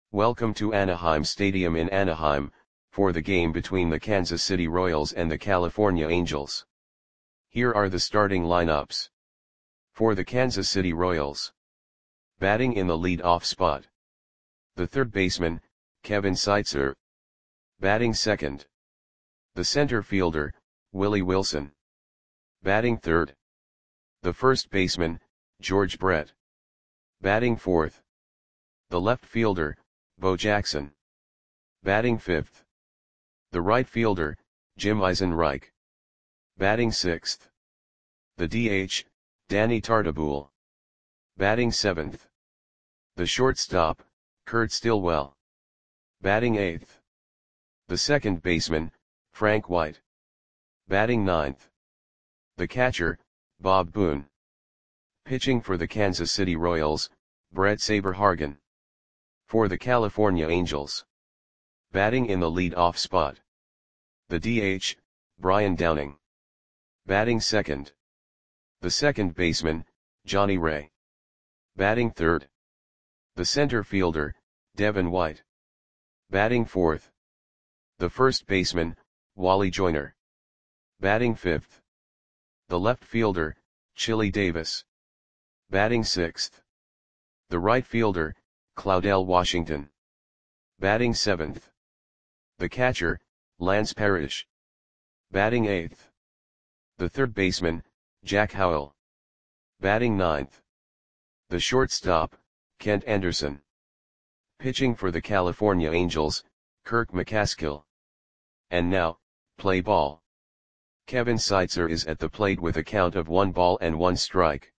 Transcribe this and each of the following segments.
Welcome to Anaheim Stadium in Anaheim, for the game between the Kansas City Royals and the California Angels. Here are the starting lineups. For the Kansas City Royals. Batting in the lead-off spot. The third baseman, Kevin Seitzer. Batting second. The center fielder, Willie Wilson. Batting third. The first baseman, George Brett. Batting fourth. The left fielder, Bo Jackson. Batting fifth. The right fielder, Jim Eisenreich. Batting sixth. The DH, Danny Tartabull. Batting seventh. The shortstop, Kurt Stillwell. Batting eighth. The second baseman, Frank White. Batting ninth. The catcher, Bob Boone. Pitching for the Kansas City Royals, Brett Saberhagen. For the California Angels. Batting in the lead-off spot. The DH, Brian Downing. Batting second. The second baseman, Johnny Ray. Batting third. The center fielder, Devin White. Batting fourth. The first baseman, Wally Joyner. Batting fifth. The left fielder, Chili Davis. Batting sixth. The right fielder, Claudell Washington. Batting seventh. The catcher, Lance Parrish. Batting eighth. The third baseman, Jack Howell. Batting ninth. The shortstop, Kent Anderson. Pitching for the California Angels, Kirk McCaskill. And now, play ball. Kevin Seitzer is at the plate with a count of 1 ball and 1 strike.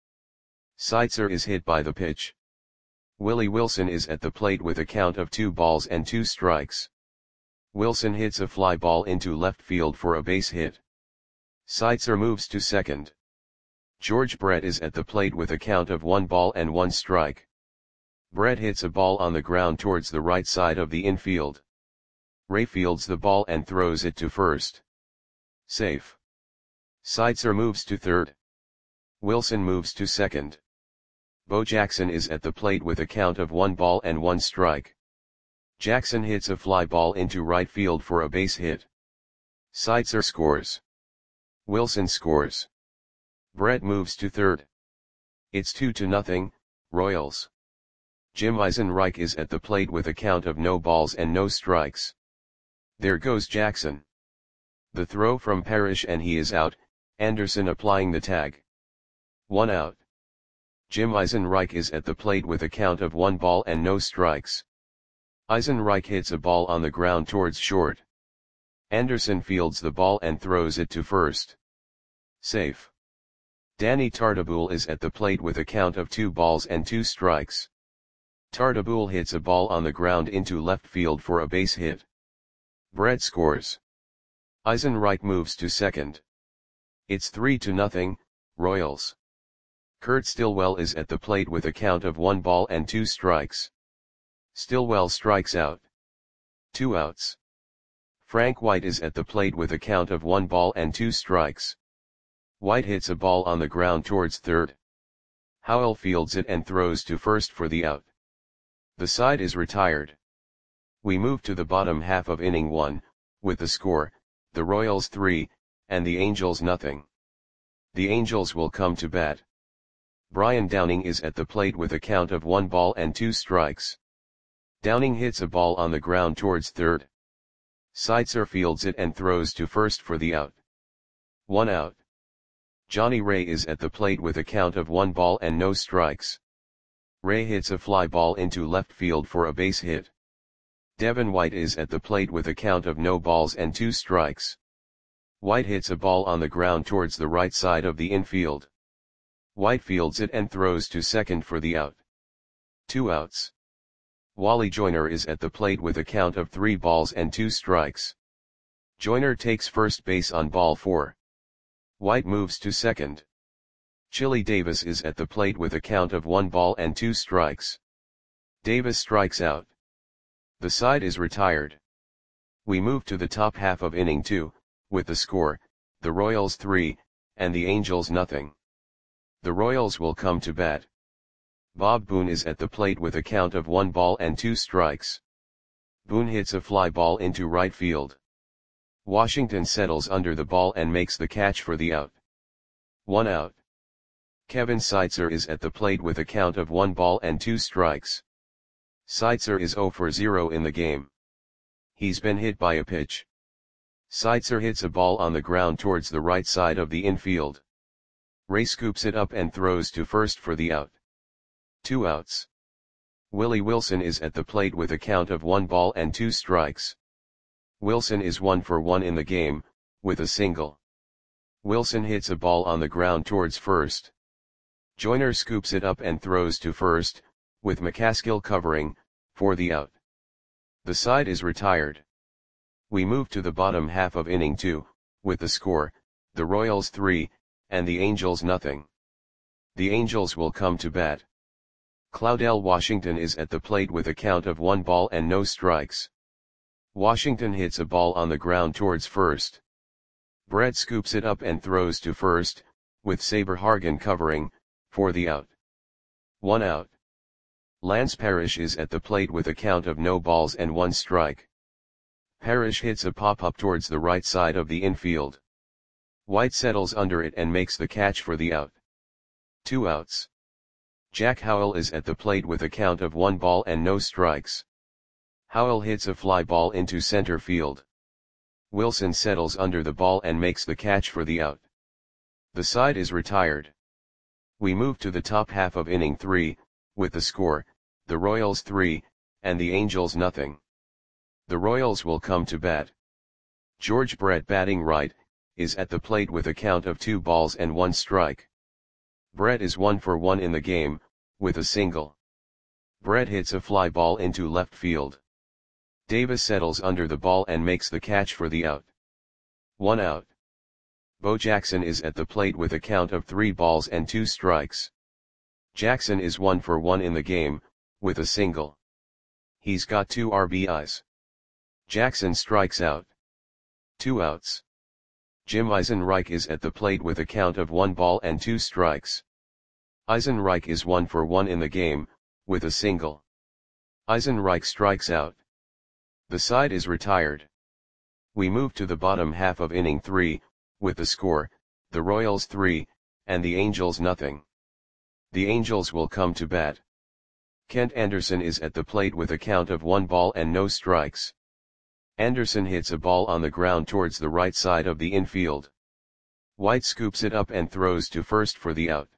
Seitzer is hit by the pitch. Willie Wilson is at the plate with a count of 2 balls and 2 strikes. Wilson hits a fly ball into left field for a base hit. Seitzer moves to second. George Brett is at the plate with a count of 1 ball and 1 strike. Brett hits a ball on the ground towards the right side of the infield. Ray fields the ball and throws it to first. Safe. Seitzer moves to third. Wilson moves to second. Bo Jackson is at the plate with a count of 1 ball and 1 strike. Jackson hits a fly ball into right field for a base hit. Seitzer scores. Wilson scores. Brett moves to third. It's 2-0, Royals. Jim Eisenreich is at the plate with a count of no balls and no strikes. There goes Jackson. The throw from Parrish and he is out, Anderson applying the tag. 1 out. Jim Eisenreich is at the plate with a count of 1 ball and no strikes. Eisenreich hits a ball on the ground towards short. Anderson fields the ball and throws it to first. Safe. Danny Tartabull is at the plate with a count of 2 balls and 2 strikes. Tartabull hits a ball on the ground into left field for a base hit. Brett scores. Eisenreich moves to second. It's 3-0, Royals. Kurt Stillwell is at the plate with a count of 1 ball and 2 strikes. Stillwell strikes out. 2 outs. Frank White is at the plate with a count of 1 ball and 2 strikes. White hits a ball on the ground towards third. Howell fields it and throws to first for the out. The side is retired. We move to the bottom half of inning 1, with the score, the Royals 3, and the Angels nothing. The Angels will come to bat. Brian Downing is at the plate with a count of 1 ball and 2 strikes. Downing hits a ball on the ground towards third. Seitzer fields it and throws to first for the out. 1 out. Johnny Ray is at the plate with a count of 1 ball and no strikes. Ray hits a fly ball into left field for a base hit. Devin White is at the plate with a count of no balls and 2 strikes. White hits a ball on the ground towards the right side of the infield. White fields it and throws to second for the out. 2 outs. Wally Joyner is at the plate with a count of 3 balls and 2 strikes. Joyner takes first base on ball 4. White moves to second. Chili Davis is at the plate with a count of 1 ball and 2 strikes. Davis strikes out. The side is retired. We move to the top half of inning 2, with the score, the Royals 3, and the Angels nothing. The Royals will come to bat. Bob Boone is at the plate with a count of 1 ball and 2 strikes. Boone hits a fly ball into right field. Washington settles under the ball and makes the catch for the out. 1 out. Kevin Seitzer is at the plate with a count of 1 ball and 2 strikes. Seitzer is 0 for 0 in the game. He's been hit by a pitch. Seitzer hits a ball on the ground towards the right side of the infield. Ray scoops it up and throws to first for the out. 2 outs. Willie Wilson is at the plate with a count of 1 ball and 2 strikes. Wilson is 1 for 1 in the game, with a single. Wilson hits a ball on the ground towards first. Joyner scoops it up and throws to first, with McCaskill covering, for the out. The side is retired. We move to the bottom half of inning 2, with the score, the Royals 3, and the Angels nothing. The Angels will come to bat. Claudell Washington is at the plate with a count of 1 ball and no strikes. Washington hits a ball on the ground towards first. Brett scoops it up and throws to first, with Saber Hargan covering, for the out. 1 out. Lance Parrish is at the plate with a count of no balls and 1 strike. Parrish hits a pop-up towards the right side of the infield. White settles under it and makes the catch for the out. 2 outs. Jack Howell is at the plate with a count of 1 ball and no strikes. Howell hits a fly ball into center field. Wilson settles under the ball and makes the catch for the out. The side is retired. We move to the top half of inning 3, with the score, the Royals 3, and the Angels nothing. The Royals will come to bat. George Brett, batting right, is at the plate with a count of 2 balls and 1 strike. Brett is 1 for 1 in the game, with a single. Brett hits a fly ball into left field. Davis settles under the ball and makes the catch for the out. 1 out. Bo Jackson is at the plate with a count of 3 balls and 2 strikes. Jackson is 1 for 1 in the game, with a single. He's got 2 RBIs. Jackson strikes out. 2 outs. Jim Eisenreich is at the plate with a count of 1 ball and 2 strikes. Eisenreich is 1 for 1 in the game, with a single. Eisenreich strikes out. The side is retired. We move to the bottom half of inning 3, with the score, the Royals 3, and the Angels nothing. The Angels will come to bat. Kent Anderson is at the plate with a count of 1 ball and no strikes. Anderson hits a ball on the ground towards the right side of the infield. White scoops it up and throws to first for the out.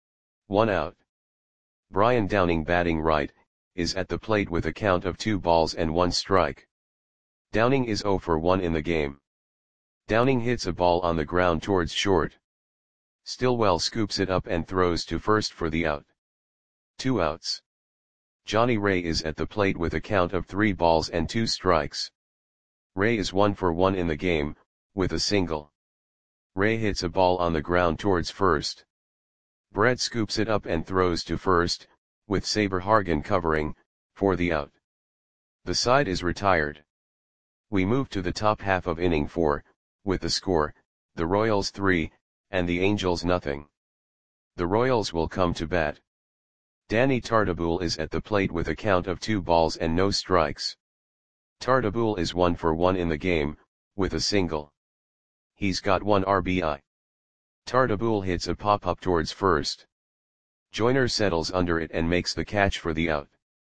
1 out. Brian Downing, batting right, is at the plate with a count of 2 balls and 1 strike. Downing is 0 for 1 in the game. Downing hits a ball on the ground towards short. Stillwell scoops it up and throws to first for the out. 2 outs. Johnny Ray is at the plate with a count of 3 balls and 2 strikes. Ray is 1 for 1 in the game, with a single. Ray hits a ball on the ground towards first. Brett scoops it up and throws to first, with Saber Hargan covering, for the out. The side is retired. We move to the top half of inning 4, with the score, the Royals 3, and the Angels nothing. The Royals will come to bat. Danny Tartabull is at the plate with a count of 2 balls and no strikes. Tartabull is 1 for 1 in the game, with a single. He's got 1 RBI. Tartabull hits a pop-up towards first. Joyner settles under it and makes the catch for the out.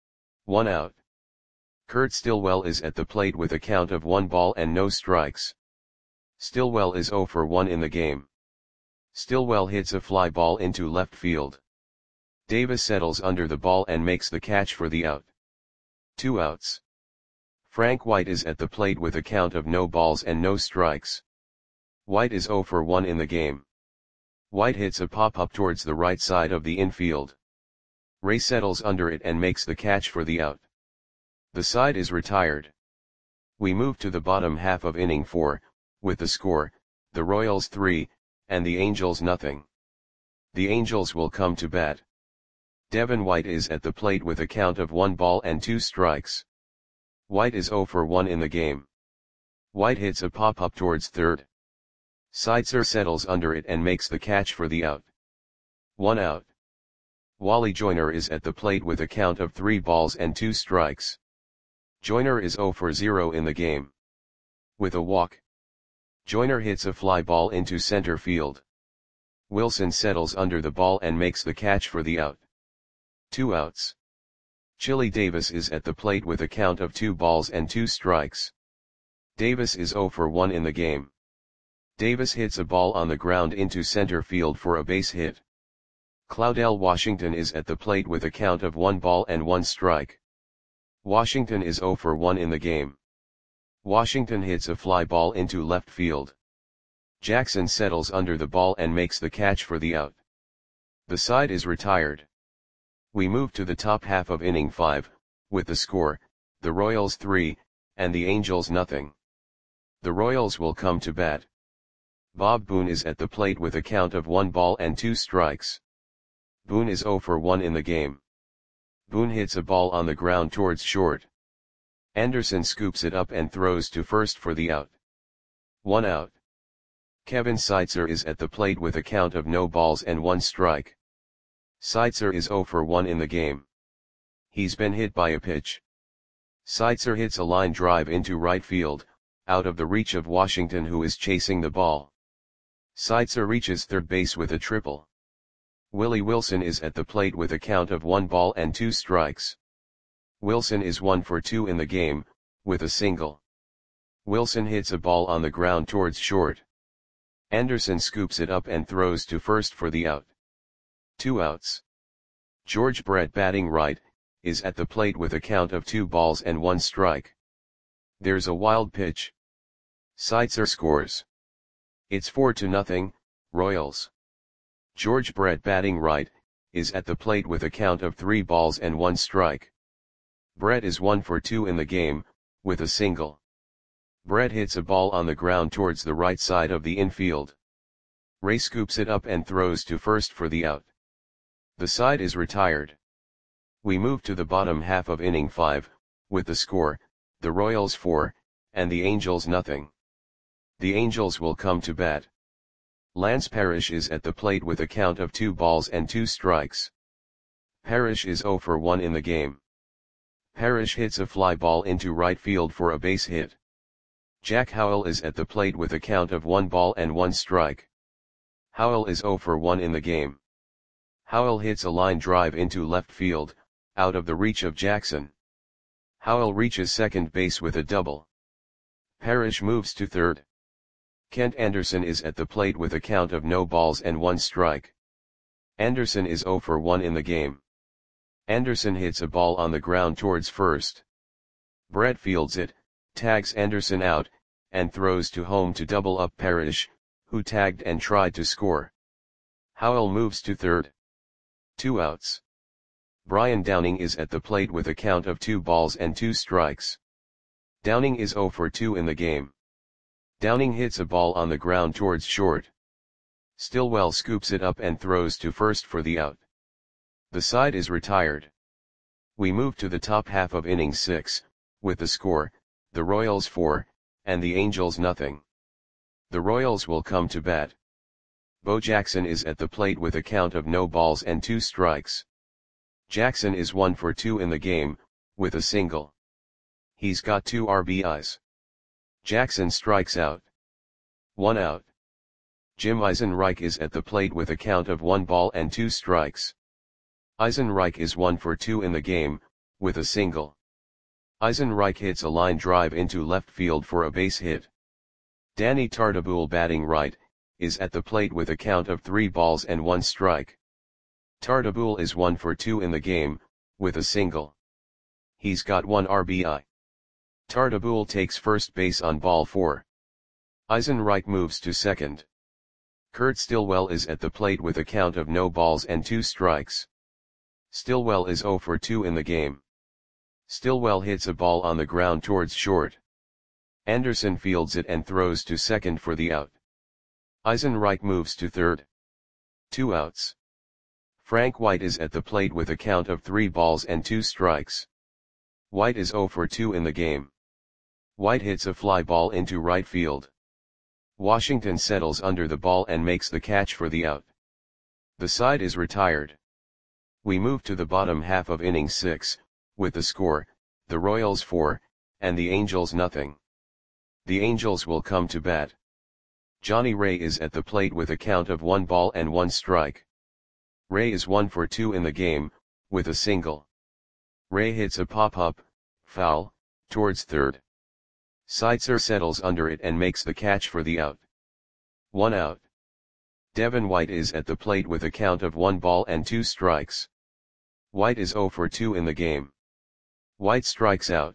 1 out. Kurt Stillwell is at the plate with a count of 1 ball and no strikes. Stillwell is 0 for 1 in the game. Stillwell hits a fly ball into left field. Davis settles under the ball and makes the catch for the out. 2 outs. Frank White is at the plate with a count of no balls and no strikes. White is 0 for 1 in the game. White hits a pop-up towards the right side of the infield. Ray settles under it and makes the catch for the out. The side is retired. We move to the bottom half of inning 4, with the score, the Royals 3, and the Angels nothing. The Angels will come to bat. Devin White is at the plate with a count of 1 ball and 2 strikes. White is 0 for 1 in the game. White hits a pop-up towards third. Seitzer settles under it and makes the catch for the out. 1 out. Wally Joyner is at the plate with a count of 3 balls and 2 strikes. Joyner is 0 for 0 in the game. With a walk, Joyner hits a fly ball into center field. Wilson settles under the ball and makes the catch for the out. 2 outs. Chili Davis is at the plate with a count of 2 balls and 2 strikes. Davis is 0 for 1 in the game. Davis hits a ball on the ground into center field for a base hit. Claudell Washington is at the plate with a count of 1 ball and 1 strike. Washington is 0 for 1 in the game. Washington hits a fly ball into left field. Jackson settles under the ball and makes the catch for the out. The side is retired. We move to the top half of inning 5, with the score, the Royals 3, and the Angels nothing. The Royals will come to bat. Bob Boone is at the plate with a count of 1 ball and 2 strikes. Boone is 0 for 1 in the game. Boone hits a ball on the ground towards short. Anderson scoops it up and throws to first for the out. 1 out. Kevin Seitzer is at the plate with a count of no balls and 1 strike. Seitzer is 0 for 1 in the game. He's been hit by a pitch. Seitzer hits a line drive into right field, out of the reach of Washington, who is chasing the ball. Seitzer reaches third base with a triple. Willie Wilson is at the plate with a count of 1 ball and 2 strikes. Wilson is 1 for 2 in the game, with a single. Wilson hits a ball on the ground towards short. Anderson scoops it up and throws to first for the out. 2 outs. George Brett, batting right, is at the plate with a count of 2 balls and 1 strike. There's a wild pitch. Seitzer scores. It's 4-0, Royals. George Brett, batting right, is at the plate with a count of 3 balls and 1 strike. Brett is 1 for 2 in the game, with a single. Brett hits a ball on the ground towards the right side of the infield. Ray scoops it up and throws to first for the out. The side is retired. We move to the bottom half of inning 5, with the score, the Royals 4, and the Angels nothing. The Angels will come to bat. Lance Parrish is at the plate with a count of 2 balls and 2 strikes. Parrish is 0 for 1 in the game. Parrish hits a fly ball into right field for a base hit. Jack Howell is at the plate with a count of 1 ball and 1 strike. Howell is 0 for 1 in the game. Howell hits a line drive into left field, out of the reach of Jackson. Howell reaches second base with a double. Parrish moves to third. Kent Anderson is at the plate with a count of no balls and 1 strike. Anderson is 0 for 1 in the game. Anderson hits a ball on the ground towards first. Brett fields it, tags Anderson out, and throws to home to double up Parrish, who tagged and tried to score. Howell moves to third. 2 outs. Brian Downing is at the plate with a count of 2 balls and 2 strikes. Downing is 0 for 2 in the game. Downing hits a ball on the ground towards short. Stillwell scoops it up and throws to first for the out. The side is retired. We move to the top half of inning 6, with the score, the Royals 4, and the Angels nothing. The Royals will come to bat. Bo Jackson is at the plate with a count of no balls and 2 strikes. Jackson is 1 for 2 in the game, with a single. He's got 2 RBIs. Jackson strikes out. 1 out. Jim Eisenreich is at the plate with a count of 1 ball and 2 strikes. Eisenreich is 1 for 2 in the game, with a single. Eisenreich hits a line drive into left field for a base hit. Danny Tartabull, batting right, is at the plate with a count of 3 balls and 1 strike. Tartabull is 1 for 2 in the game, with a single. He's got 1 RBI. Tartabull takes first base on ball 4. Eisenreich moves to second. Kurt Stillwell is at the plate with a count of no balls and 2 strikes. Stillwell is 0 for 2 in the game. Stillwell hits a ball on the ground towards short. Anderson fields it and throws to second for the out. Eisenreich moves to third. 2 outs. Frank White is at the plate with a count of 3 balls and 2 strikes. White is 0 for 2 in the game. White hits a fly ball into right field. Washington settles under the ball and makes the catch for the out. The side is retired. We move to the bottom half of inning 6, with the score, the Royals 4, and the Angels nothing. The Angels will come to bat. Johnny Ray is at the plate with a count of 1 ball and 1 strike. Ray is 1 for 2 in the game, with a single. Ray hits a pop-up, foul, towards third. Seitzer settles under it and makes the catch for the out. 1 out. Devin White is at the plate with a count of 1 ball and 2 strikes. White is 0 for 2 in the game. White strikes out.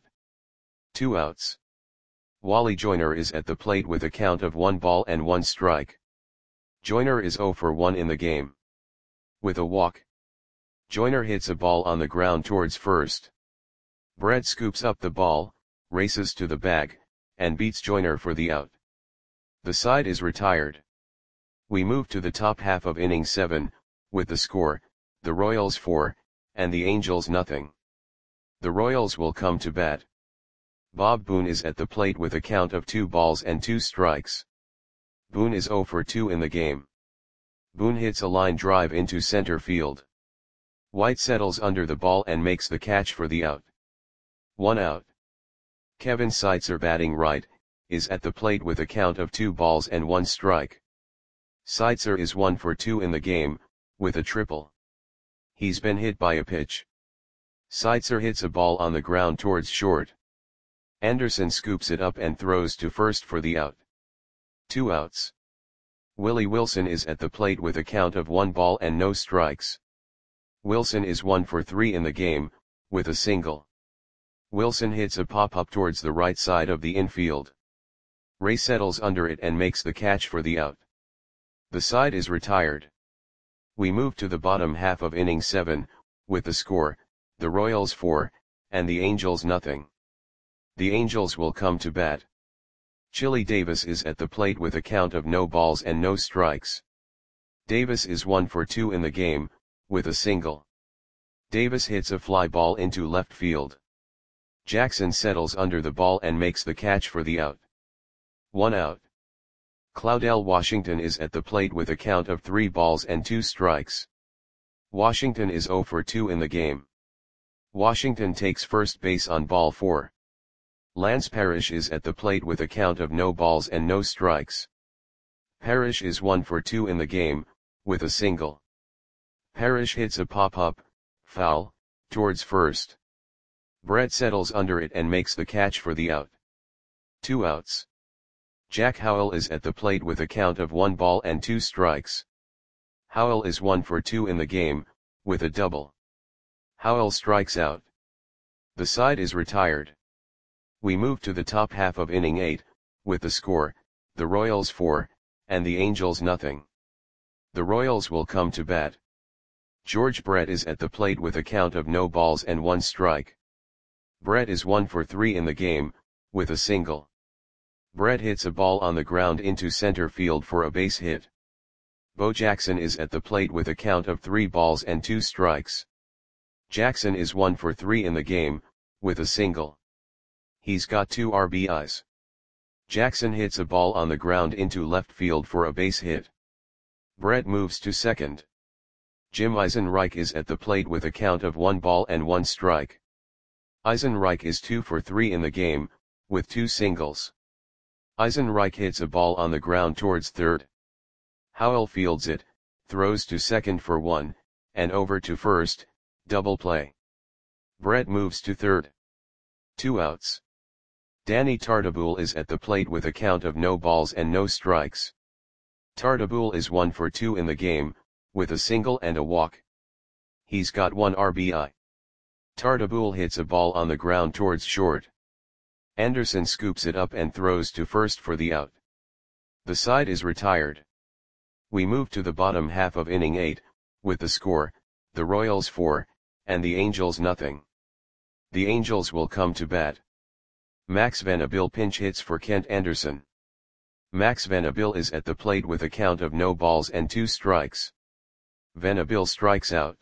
2 outs. Wally Joyner is at the plate with a count of 1 ball and 1 strike. Joyner is 0 for 1 in the game. With a walk, Joyner hits a ball on the ground towards first. Brett scoops up the ball, races to the bag, and beats Joyner for the out. The side is retired. We move to the top half of inning 7, with the score, the Royals 4, and the Angels nothing. The Royals will come to bat. Bob Boone is at the plate with a count of 2 balls and 2 strikes. Boone is 0 for 2 in the game. Boone hits a line drive into center field. White settles under the ball and makes the catch for the out. 1 out. Kevin Seitzer, batting right, is at the plate with a count of 2 balls and 1 strike. Seitzer is 1 for 2 in the game, with a triple. He's been hit by a pitch. Seitzer hits a ball on the ground towards short. Anderson scoops it up and throws to first for the out. 2 outs. Willie Wilson is at the plate with a count of 1 ball and no strikes. Wilson is 1 for 3 in the game, with a single. Wilson hits a pop-up towards the right side of the infield. Ray settles under it and makes the catch for the out. The side is retired. We move to the bottom half of inning 7, with the score, the Royals 4, and the Angels nothing. The Angels will come to bat. Chili Davis is at the plate with a count of no balls and no strikes. Davis is 1 for 2 in the game, with a single. Davis hits a fly ball into left field. Jackson settles under the ball and makes the catch for the out. 1 out. Claudell Washington is at the plate with a count of 3 balls and 2 strikes. Washington is 0 for 2 in the game. Washington takes first base on ball 4. Lance Parrish is at the plate with a count of no balls and no strikes. Parrish is 1 for 2 in the game, with a single. Parrish hits a pop-up, foul, towards first. Brett settles under it and makes the catch for the out. 2 outs. Jack Howell is at the plate with a count of 1 ball and 2 strikes. Howell is 1 for 2 in the game, with a double. Howell strikes out. The side is retired. We move to the top half of inning 8, with the score, the Royals 4, and the Angels nothing. The Royals will come to bat. George Brett is at the plate with a count of no balls and 1 strike. Brett is 1 for 3 in the game, with a single. Brett hits a ball on the ground into center field for a base hit. Bo Jackson is at the plate with a count of 3 balls and 2 strikes. Jackson is 1 for 3 in the game, with a single. He's got 2 RBIs. Jackson hits a ball on the ground into left field for a base hit. Brett moves to second. Jim Eisenreich is at the plate with a count of 1 ball and 1 strike. Eisenreich is 2 for 3 in the game, with 2 singles. Eisenreich hits a ball on the ground towards third. Howell fields it, throws to second for 1, and over to first, double play. Brett moves to third. 2 outs. Danny Tartabull is at the plate with a count of no balls and no strikes. Tartabull is 1 for 2 in the game, with a single and a walk. He's got 1 RBI. Tartabull hits a ball on the ground towards short. Anderson scoops it up and throws to first for the out. The side is retired. We move to the bottom half of inning 8, with the score, the Royals 4, and the Angels nothing. The Angels will come to bat. Max Vanderbilt pinch hits for Kent Anderson. Max Vanderbilt is at the plate with a count of no balls and 2 strikes. Vanderbilt strikes out.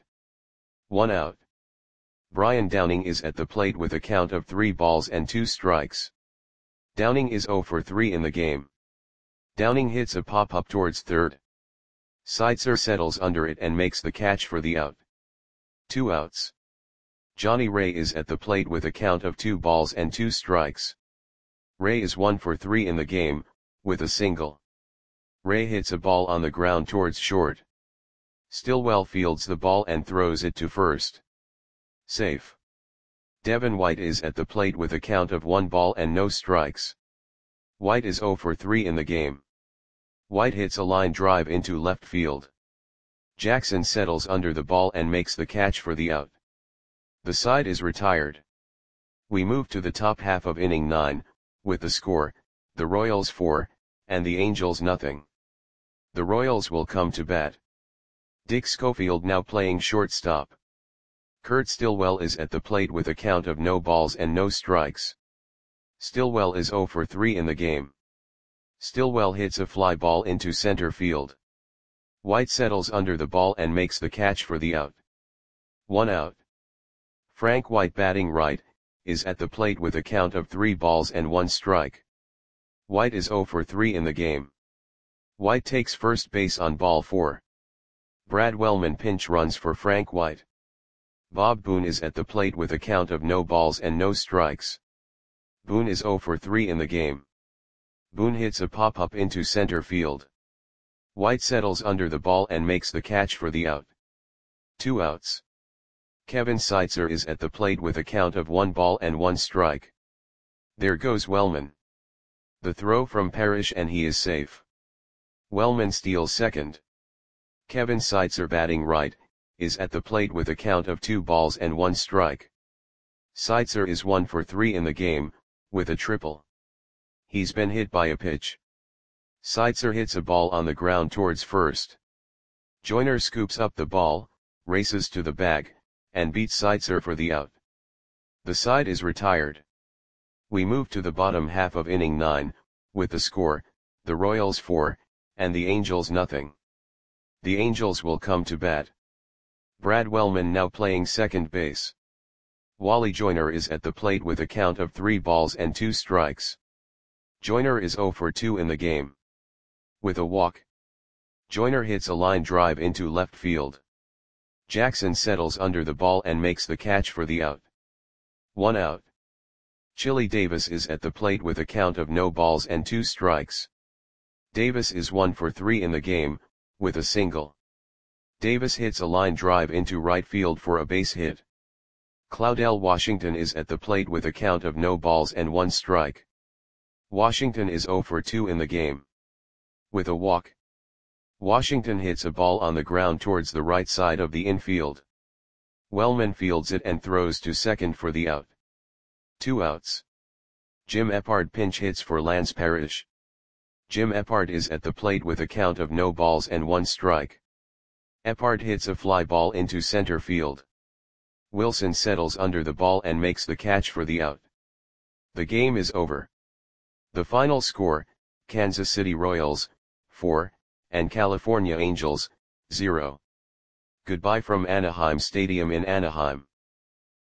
1 out. Brian Downing is at the plate with a count of 3 balls and 2 strikes. Downing is 0 for 3 in the game. Downing hits a pop-up towards third. Seitzer settles under it and makes the catch for the out. 2 outs. Johnny Ray is at the plate with a count of 2 balls and 2 strikes. Ray is 1 for 3 in the game, with a single. Ray hits a ball on the ground towards short. Stillwell fields the ball and throws it to first. Safe. Devin White is at the plate with a count of 1 ball and no strikes. White is 0 for 3 in the game. White hits a line drive into left field. Jackson settles under the ball and makes the catch for the out. The side is retired. We move to the top half of inning 9, with the score, the Royals 4, and the Angels nothing. The Royals will come to bat. Dick Schofield now playing shortstop. Kurt Stillwell is at the plate with a count of no balls and no strikes. Stillwell is 0 for 3 in the game. Stillwell hits a fly ball into center field. White settles under the ball and makes the catch for the out. 1 out. Frank White batting right, is at the plate with a count of 3 balls and 1 strike. White is 0 for 3 in the game. White takes first base on ball 4. Brad Wellman pinch runs for Frank White. Bob Boone is at the plate with a count of no balls and no strikes. Boone is 0 for 3 in the game. Boone hits a pop-up into center field. White settles under the ball and makes the catch for the out. 2 outs. Kevin Seitzer is at the plate with a count of 1 ball and 1 strike. There goes Wellman. The throw from Parrish and he is safe. Wellman steals second. Kevin Seitzer batting right, is at the plate with a count of 2 balls and 1 strike. Seitzer is 1 for 3 in the game, with a triple. He's been hit by a pitch. Seitzer hits a ball on the ground towards first. Joyner scoops up the ball, races to the bag, and beats Seitzer for the out. The side is retired. We move to the bottom half of inning 9, with the score, the Royals 4, and the Angels nothing. The Angels will come to bat. Brad Wellman now playing second base. Wally Joyner is at the plate with a count of 3 balls and 2 strikes. Joyner is 0 for 2 in the game. With a walk. Joyner hits a line drive into left field. Jackson settles under the ball and makes the catch for the out. 1 out. Chili Davis is at the plate with a count of no balls and 2 strikes. Davis is 1 for 3 in the game, with a single. Davis hits a line drive into right field for a base hit. Claudell Washington is at the plate with a count of no balls and 1 strike. Washington is 0 for 2 in the game. With a walk. Washington hits a ball on the ground towards the right side of the infield. Wellman fields it and throws to second for the out. 2 outs. Jim Eppard pinch hits for Lance Parrish. Jim Eppard is at the plate with a count of no balls and 1 strike. Eppard hits a fly ball into center field. Wilson settles under the ball and makes the catch for the out. The game is over. The final score, Kansas City Royals, 4, and California Angels, 0. Goodbye from Anaheim Stadium in Anaheim.